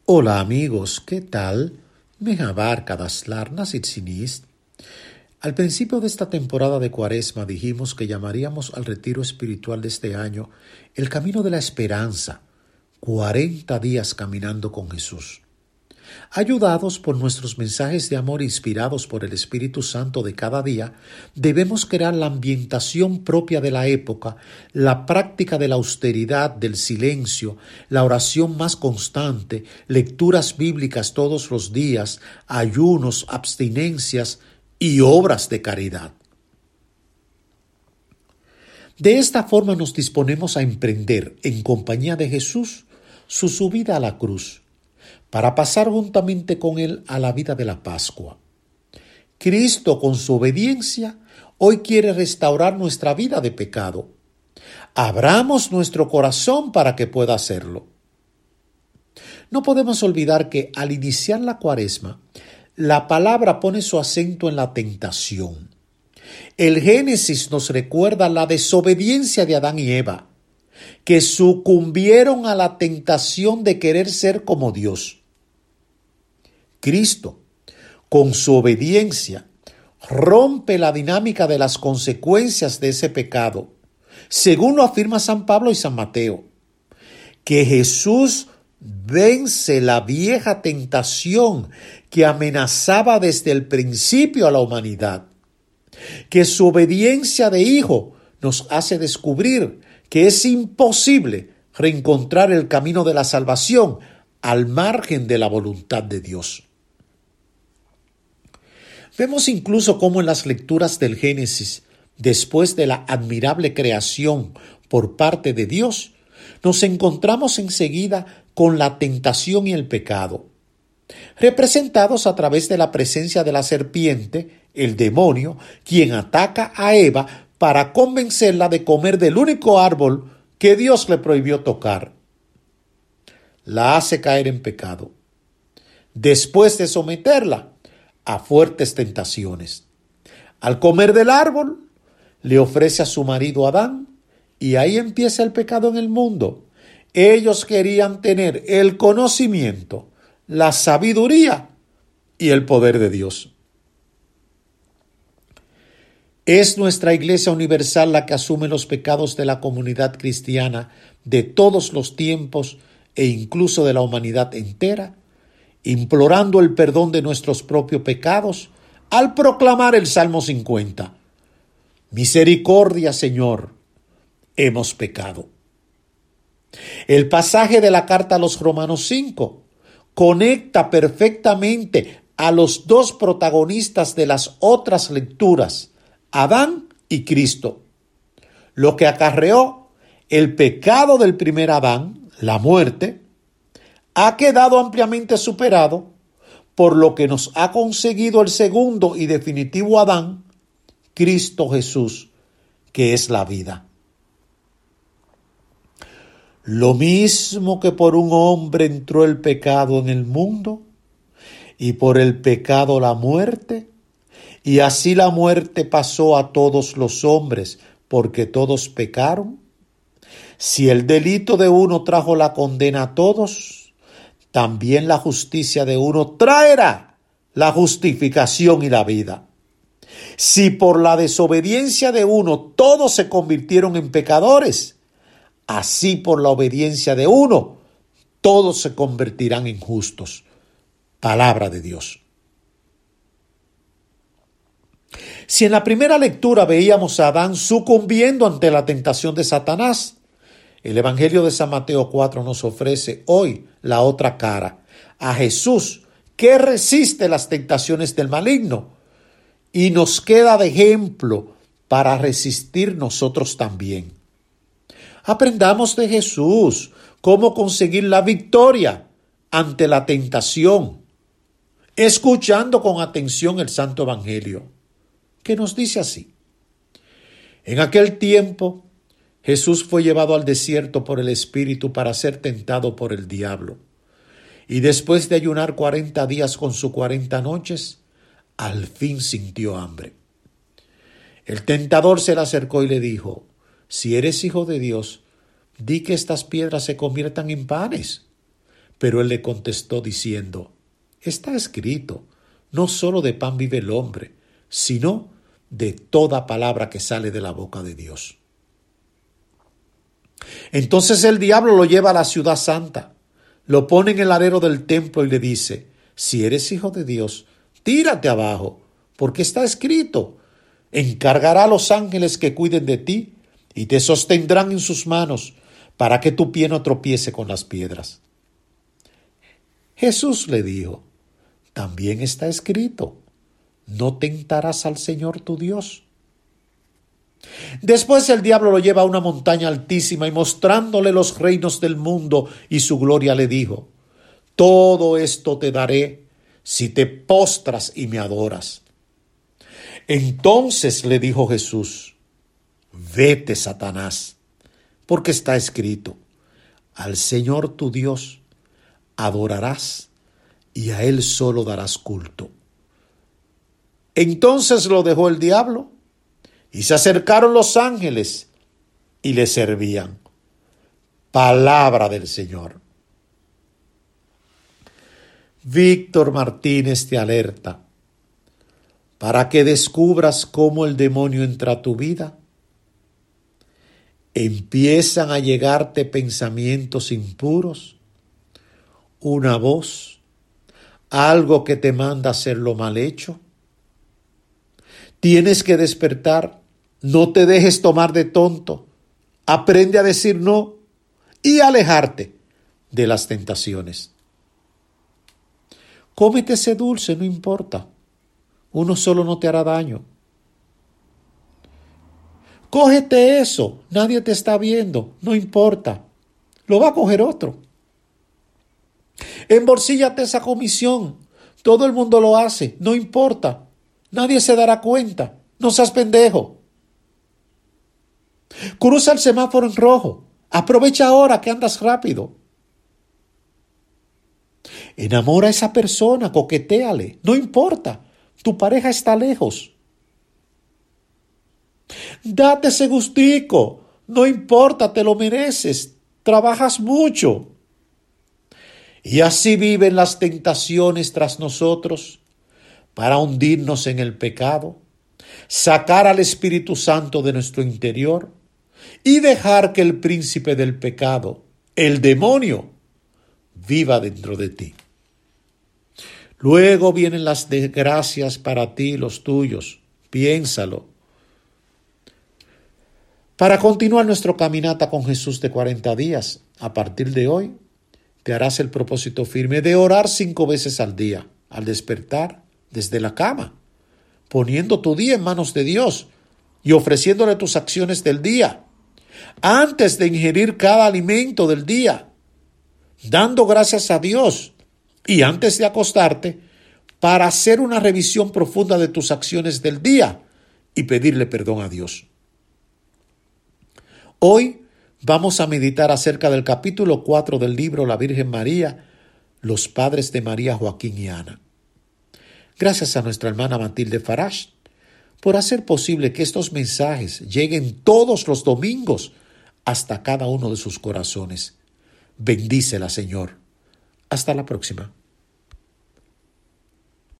Hola amigos, ¿qué tal? Mejabar Kadaslar Nasitsinist. Al principio de esta temporada de Cuaresma dijimos que llamaríamos al retiro espiritual de este año el camino de la esperanza, 40 días caminando con Jesús. Ayudados por nuestros mensajes de amor inspirados por el Espíritu Santo de cada día, debemos crear la ambientación propia de la época, la práctica de la austeridad, del silencio, la oración más constante, lecturas bíblicas todos los días, ayunos, abstinencias y obras de caridad. De esta forma nos disponemos a emprender, en compañía de Jesús, su subida a la cruz, para pasar juntamente con Él a la vida de la Pascua. Cristo, con su obediencia, hoy quiere restaurar nuestra vida de pecado. Abramos nuestro corazón para que pueda hacerlo. No podemos olvidar que al iniciar la Cuaresma, la palabra pone su acento en la tentación. El Génesis nos recuerda la desobediencia de Adán y Eva, que sucumbieron a la tentación de querer ser como Dios. Cristo, con su obediencia, rompe la dinámica de las consecuencias de ese pecado, según lo afirma San Pablo y San Mateo, que Jesús vence la vieja tentación que amenazaba desde el principio a la humanidad, que su obediencia de hijo nos hace descubrir que es imposible reencontrar el camino de la salvación al margen de la voluntad de Dios. Vemos incluso cómo en las lecturas del Génesis, después de la admirable creación por parte de Dios, nos encontramos enseguida con la tentación y el pecado, representados a través de la presencia de la serpiente, el demonio, quien ataca a Eva para convencerla de comer del único árbol que Dios le prohibió tocar. La hace caer en pecado, después de someterla a fuertes tentaciones. Al comer del árbol, le ofrece a su marido Adán, y ahí empieza el pecado en el mundo. Ellos querían tener el conocimiento, la sabiduría y el poder de Dios. Es nuestra Iglesia Universal la que asume los pecados de la comunidad cristiana de todos los tiempos e incluso de la humanidad entera, implorando el perdón de nuestros propios pecados al proclamar el Salmo 50. Misericordia, Señor, hemos pecado. El pasaje de la carta a los Romanos 5 conecta perfectamente a los dos protagonistas de las otras lecturas, Adán y Cristo, lo que acarreó el pecado del primer Adán, la muerte, ha quedado ampliamente superado, por lo que nos ha conseguido el segundo y definitivo Adán, Cristo Jesús, que es la vida. Lo mismo que por un hombre entró el pecado en el mundo, y por el pecado la muerte, y así la muerte pasó a todos los hombres, porque todos pecaron. Si el delito de uno trajo la condena a todos, también la justicia de uno traerá la justificación y la vida. Si por la desobediencia de uno todos se convirtieron en pecadores, así por la obediencia de uno todos se convertirán en justos. Palabra de Dios. Si en la primera lectura veíamos a Adán sucumbiendo ante la tentación de Satanás, el Evangelio de San Mateo 4 nos ofrece hoy la otra cara, a Jesús, que resiste las tentaciones del maligno y nos queda de ejemplo para resistir nosotros también. Aprendamos de Jesús cómo conseguir la victoria ante la tentación, escuchando con atención el Santo Evangelio, que nos dice así: en aquel tiempo, Jesús fue llevado al desierto por el Espíritu para ser tentado por el diablo. Y después de ayunar 40 días con sus 40 noches, al fin sintió hambre. El tentador se le acercó y le dijo: si eres hijo de Dios, di que estas piedras se conviertan en panes. Pero él le contestó diciendo: está escrito, no solo de pan vive el hombre, sino de toda palabra que sale de la boca de Dios. Entonces el diablo lo lleva a la ciudad santa, lo pone en el alero del templo y le dice: si eres hijo de Dios, tírate abajo, porque está escrito: encargará a los ángeles que cuiden de ti y te sostendrán en sus manos para que tu pie no tropiece con las piedras. Jesús le dijo: también está escrito: no tentarás al Señor tu Dios. Después el diablo lo lleva a una montaña altísima y mostrándole los reinos del mundo y su gloria le dijo: todo esto te daré si te postras y me adoras. Entonces le dijo Jesús: vete, Satanás, porque está escrito: al Señor tu Dios adorarás y a Él solo darás culto. Entonces lo dejó el diablo y se acercaron los ángeles y le servían. Palabra del Señor. Víctor Martínez te alerta para que descubras cómo el demonio entra a tu vida. Empiezan a llegarte pensamientos impuros, una voz, algo que te manda a hacer lo mal hecho. Tienes que despertar, no te dejes tomar de tonto, aprende a decir no y alejarte de las tentaciones. Cómete ese dulce, no importa, uno solo no te hará daño. Cógete eso, nadie te está viendo, no importa, lo va a coger otro. Embolsíllate esa comisión, todo el mundo lo hace, no importa, nadie se dará cuenta, no seas pendejo. Cruza el semáforo en rojo, aprovecha ahora que andas rápido. Enamora a esa persona, coquetéale, no importa, tu pareja está lejos. Date ese gustico, no importa, te lo mereces, trabajas mucho. Y así viven las tentaciones tras nosotros para hundirnos en el pecado, sacar al Espíritu Santo de nuestro interior y dejar que el príncipe del pecado, el demonio, viva dentro de ti. Luego vienen las desgracias para ti y los tuyos, piénsalo. Para continuar nuestra caminata con Jesús de 40 días, a partir de hoy, te harás el propósito firme de orar 5 veces al día, al despertar desde la cama, poniendo tu día en manos de Dios y ofreciéndole tus acciones del día, antes de ingerir cada alimento del día, dando gracias a Dios y antes de acostarte, para hacer una revisión profunda de tus acciones del día y pedirle perdón a Dios. Hoy vamos a meditar acerca del capítulo 4 del libro La Virgen María, los padres de María, Joaquín y Ana. Gracias a nuestra hermana Matilde Farage por hacer posible que estos mensajes lleguen todos los domingos hasta cada uno de sus corazones. Bendícela, Señor. Hasta la próxima.